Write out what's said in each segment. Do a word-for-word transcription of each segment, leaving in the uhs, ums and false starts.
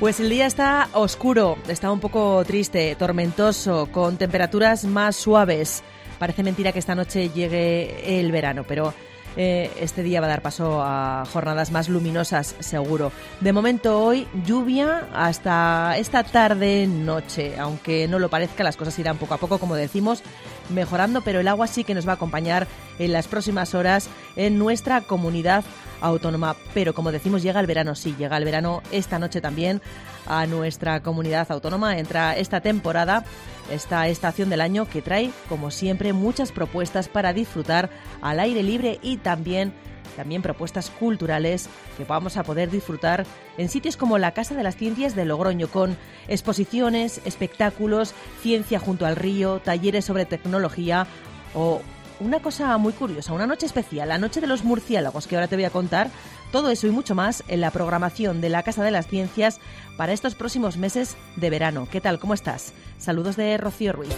Pues el día está oscuro, está un poco triste, tormentoso, con temperaturas más suaves. Parece mentira que esta noche llegue el verano, pero eh, este día va a dar paso a jornadas más luminosas, seguro. De momento hoy, lluvia hasta esta tarde-noche. Aunque no lo parezca, las cosas irán poco a poco, como decimos, mejorando, pero el agua sí que nos va a acompañar en las próximas horas en nuestra comunidad autónoma. Pero como decimos, llega el verano, sí, llega el verano esta noche también a nuestra comunidad autónoma. Entra esta temporada, esta estación del año que trae, como siempre, muchas propuestas para disfrutar al aire libre y también, también propuestas culturales que vamos a poder disfrutar en sitios como la Casa de las Ciencias de Logroño, con exposiciones, espectáculos, ciencia junto al río, talleres sobre tecnología o una cosa muy curiosa, una noche especial, la noche de los murciélagos, que ahora te voy a contar. Todo eso y mucho más en la programación de la Casa de las Ciencias para estos próximos meses de verano. ¿Qué tal? ¿Cómo estás? Saludos de Rocío Ruiz.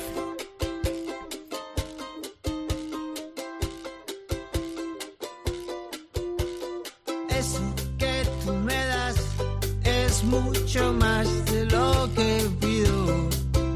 Eso que tú me das es mucho más de lo que pido.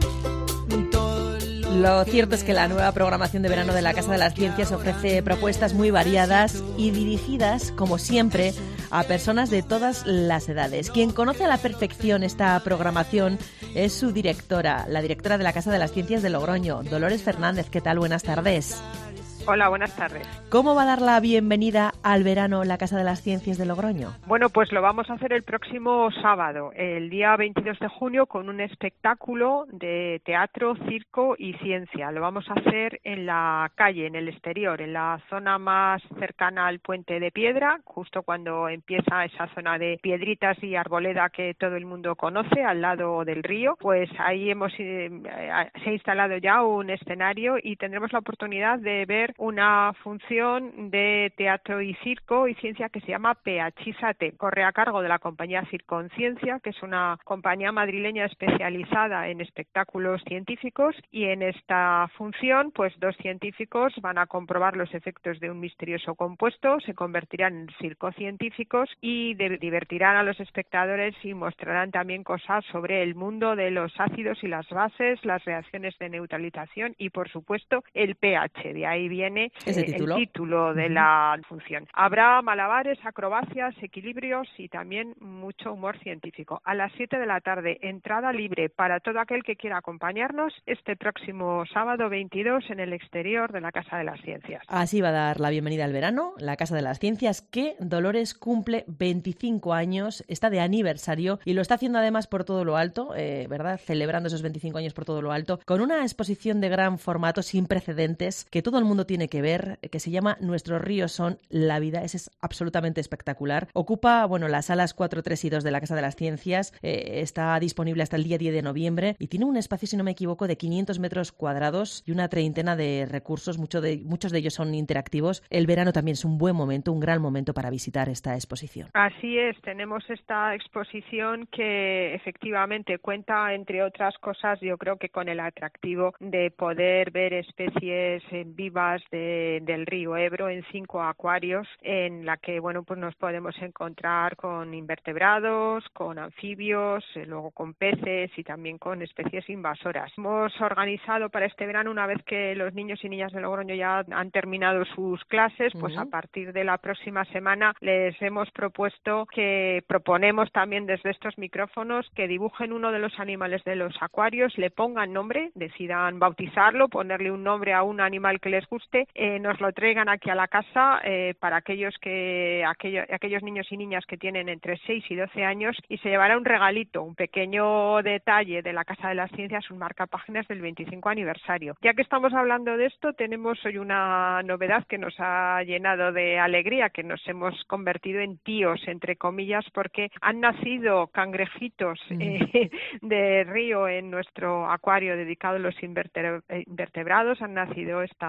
Lo cierto es que la nueva programación de verano de la Casa de las Ciencias ofrece propuestas muy variadas y dirigidas, como siempre, a personas de todas las edades. Quien conoce a la perfección esta programación es su directora, la directora de la Casa de las Ciencias de Logroño, Dolores Fernández. ¿Qué tal? Buenas tardes. Hola, buenas tardes. ¿Cómo va a dar la bienvenida al verano la Casa de las Ciencias de Logroño? Bueno, pues lo vamos a hacer el próximo sábado, el día veintidós de junio, con un espectáculo de teatro, circo y ciencia. Lo vamos a hacer en la calle, en el exterior, en la zona más cercana al Puente de Piedra, justo cuando empieza esa zona de piedritas y arboleda que todo el mundo conoce, al lado del río. Pues ahí hemos eh, se ha instalado ya un escenario y tendremos la oportunidad de ver una función de teatro y circo y ciencia que se llama Peachisate. Corre a cargo de la compañía Circonciencia, que es una compañía madrileña especializada en espectáculos científicos, y en esta función pues dos científicos van a comprobar los efectos de un misterioso compuesto, se convertirán en circocientíficos y de- divertirán a los espectadores y mostrarán también cosas sobre el mundo de los ácidos y las bases, las reacciones de neutralización y por supuesto el pH. De ahí viene ¿Ese eh, título? el título de Uh-huh. la función. Habrá malabares, acrobacias, equilibrios y también mucho humor científico. A las siete de la tarde, entrada libre para todo aquel que quiera acompañarnos este próximo sábado veintidós en el exterior de la Casa de las Ciencias. Así va a dar la bienvenida al verano la Casa de las Ciencias, que Dolores cumple veinticinco años, está de aniversario y lo está haciendo además por todo lo alto, eh, ¿verdad? Celebrando esos veinticinco años por todo lo alto, con una exposición de gran formato sin precedentes que todo el mundo tiene que ver, que se llama Nuestros ríos son la vida. Ese es absolutamente espectacular. Ocupa, bueno, las salas cuatro, tres y dos de la Casa de las Ciencias. Eh, está disponible hasta el día diez de noviembre y tiene un espacio, si no me equivoco, de quinientos metros cuadrados y una treintena de recursos. Mucho de, muchos de ellos son interactivos. El verano también es un buen momento, un gran momento para visitar esta exposición. Así es, tenemos esta exposición que efectivamente cuenta, entre otras cosas, yo creo que con el atractivo de poder ver especies eh, vivas de, del río Ebro en cinco acuarios, en la que bueno pues nos podemos encontrar con invertebrados, con anfibios, eh, luego con peces y también con especies invasoras. Hemos organizado para este verano, una vez que los niños y niñas de Logroño ya han terminado sus clases, pues uh-huh. a partir de la próxima semana les hemos propuesto que proponemos también desde estos micrófonos que dibujen uno de los animales de los acuarios, le pongan nombre, decidan bautizarlo, ponerle un nombre a un animal que les guste, eh, nos lo traigan aquí a la casa eh, para aquellos que aquello, aquellos niños y niñas que tienen entre seis y doce años, y se llevará un regalito, un pequeño detalle de la Casa de las Ciencias, un marcapáginas del veinticinco aniversario. Ya que estamos hablando de esto, tenemos hoy una novedad que nos ha llenado de alegría, que nos hemos convertido en tíos, entre comillas, porque han nacido cangrejitos eh, de río en nuestro acuario dedicado a los invertebrados. Han nacido esta semana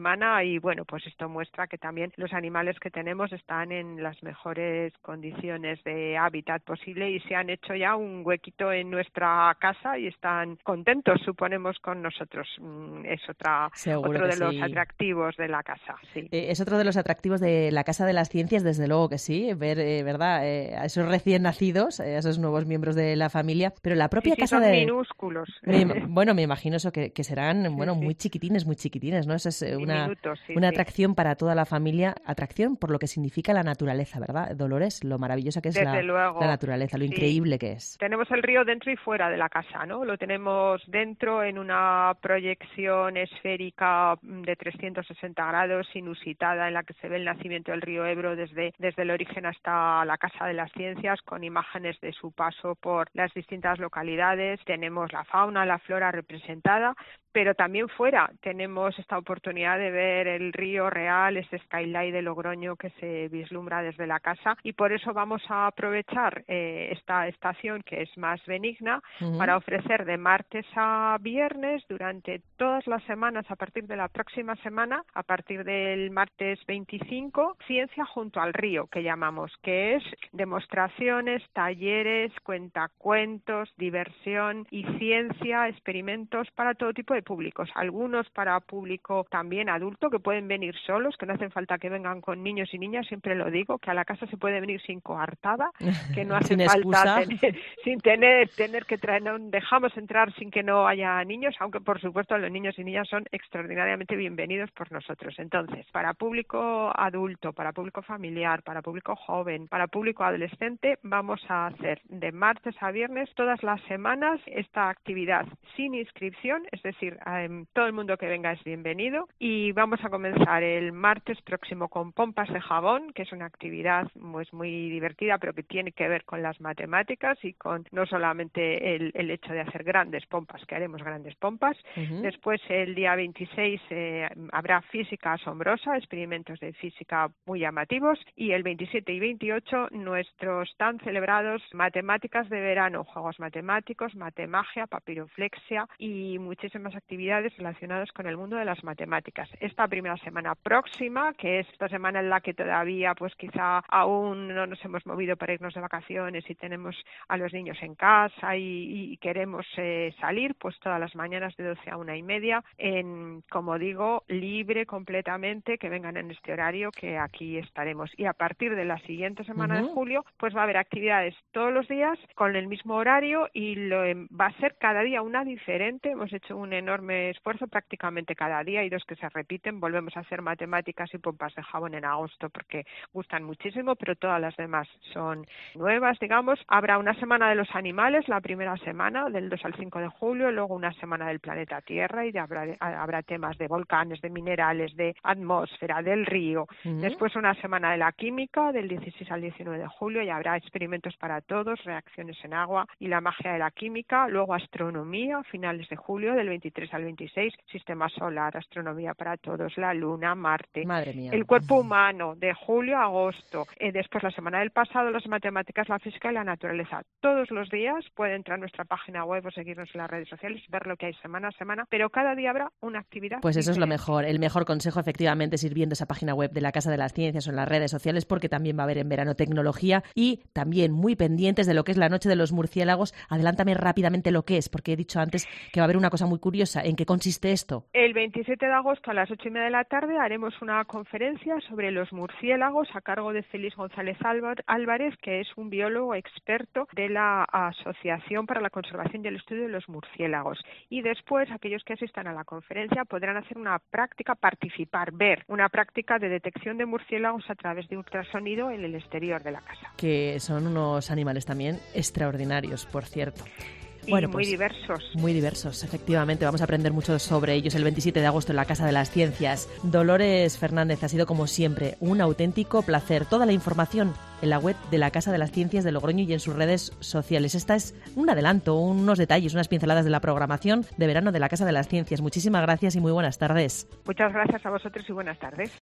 semana y bueno, pues esto muestra que también los animales que tenemos están en las mejores condiciones de hábitat posible y se han hecho ya un huequito en nuestra casa y están contentos, suponemos, con nosotros. Es otra, otro de los sí. atractivos de la casa, sí. Eh, es otro de los atractivos de la Casa de las Ciencias, desde luego que sí, ver, eh, ¿verdad?, eh, a esos recién nacidos, eh, a esos nuevos miembros de la familia, pero la propia sí, sí, casa son de... minúsculos. Me, bueno, me imagino eso, que, que serán, bueno, sí, sí. muy chiquitines, muy chiquitines, ¿no? Eso es eh, una, Diminutos, sí, una sí. atracción para toda la familia, atracción por lo que significa la naturaleza, ¿verdad, Dolores? Lo maravillosa que es la, luego, la naturaleza, lo sí. increíble que es. Tenemos el río dentro y fuera de la casa, ¿no? Lo tenemos dentro en una proyección esférica de trescientos sesenta grados, inusitada, en la que se ve el nacimiento del río Ebro desde, desde el origen hasta la Casa de las Ciencias, con imágenes de su paso por las distintas localidades. Tenemos la fauna, la flora representada, pero también fuera tenemos esta oportunidad de ver el río real, ese skyline de Logroño que se vislumbra desde la casa, y por eso vamos a aprovechar eh, esta estación que es más benigna uh-huh. para ofrecer de martes a viernes durante todas las semanas, a partir de la próxima semana, a partir del martes veinticinco, ciencia junto al río, que llamamos, que es demostraciones, talleres, cuentacuentos, diversión y ciencia, experimentos para todo tipo de públicos, algunos para público también adulto, que pueden venir solos, que no hacen falta que vengan con niños y niñas, siempre lo digo, que a la casa se puede venir sin coartada, que no hace falta tener, sin tener, tener que traer, no dejamos entrar sin que no haya niños, aunque por supuesto los niños y niñas son extraordinariamente bienvenidos por nosotros. Entonces, para público adulto, para público familiar, para público joven, para público adolescente, vamos a hacer de martes a viernes todas las semanas esta actividad sin inscripción, es decir, todo el mundo que venga es bienvenido, y vamos a comenzar el martes próximo con pompas de jabón, que es una actividad pues muy divertida, pero que tiene que ver con las matemáticas y con no solamente el, el hecho de hacer grandes pompas, que haremos grandes pompas. Uh-huh. Después, el día veintiséis, eh, habrá física asombrosa, experimentos de física muy llamativos, y el veintisiete y veintiocho, nuestros tan celebrados matemáticas de verano, juegos matemáticos, matemagia, papiroflexia y muchísimas actividades relacionadas con el mundo de las matemáticas. Esta primera semana próxima, que es esta semana en la que todavía pues quizá aún no nos hemos movido para irnos de vacaciones y tenemos a los niños en casa y, y queremos eh, salir, pues todas las mañanas de doce a una y media, en, como digo, libre completamente, que vengan en este horario, que aquí estaremos. Y a partir de la siguiente semana uh-huh. de julio, pues va a haber actividades todos los días con el mismo horario, y lo, va a ser cada día una diferente. Hemos hecho un enorme esfuerzo, prácticamente cada día, y dos que se repiten. Volvemos a hacer matemáticas y pompas de jabón en agosto porque gustan muchísimo, pero todas las demás son nuevas, digamos. Habrá una semana de los animales, la primera semana, del dos al cinco de julio, luego una semana del planeta Tierra, y habrá, habrá temas de volcanes, de minerales, de atmósfera, del río. Uh-huh. Después una semana de la química, del dieciséis al diecinueve de julio, y habrá experimentos para todos, reacciones en agua y la magia de la química. Luego astronomía, finales de julio, del veintitrés al veintiséis, sistema solar, astronomía para todos, la luna, Marte. Madre mía. El cuerpo humano, de julio a agosto. Eh, después la semana del pasado, las matemáticas, la física y la naturaleza. Todos los días puede entrar a nuestra página web o seguirnos en las redes sociales, ver lo que hay semana a semana, pero cada día habrá una actividad. Pues eso diferente. Es lo mejor. El mejor consejo, efectivamente, es ir viendo esa página web de la Casa de las Ciencias o en las redes sociales, porque también va a haber en verano tecnología, y también muy pendientes de lo que es la Noche de los Murciélagos. Adelántame rápidamente lo que es, porque he dicho antes que va a haber una cosa muy curiosa. ¿En qué consiste esto? El veintisiete de agosto a las ocho y media de la tarde haremos una conferencia sobre los murciélagos a cargo de Félix González Álvarez, que es un biólogo experto de la Asociación para la Conservación y el Estudio de los Murciélagos. Y después, aquellos que asistan a la conferencia podrán hacer una práctica, participar, ver una práctica de detección de murciélagos a través de ultrasonido en el exterior de la casa. Que son unos animales también extraordinarios, por cierto. Y bueno, muy pues, diversos. Muy diversos, efectivamente. Vamos a aprender mucho sobre ellos el veintisiete de agosto en la Casa de las Ciencias. Dolores Fernández, ha sido como siempre un auténtico placer. Toda la información en la web de la Casa de las Ciencias de Logroño y en sus redes sociales. Esta es un adelanto, unos detalles, unas pinceladas de la programación de verano de la Casa de las Ciencias. Muchísimas gracias y muy buenas tardes. Muchas gracias a vosotros y buenas tardes.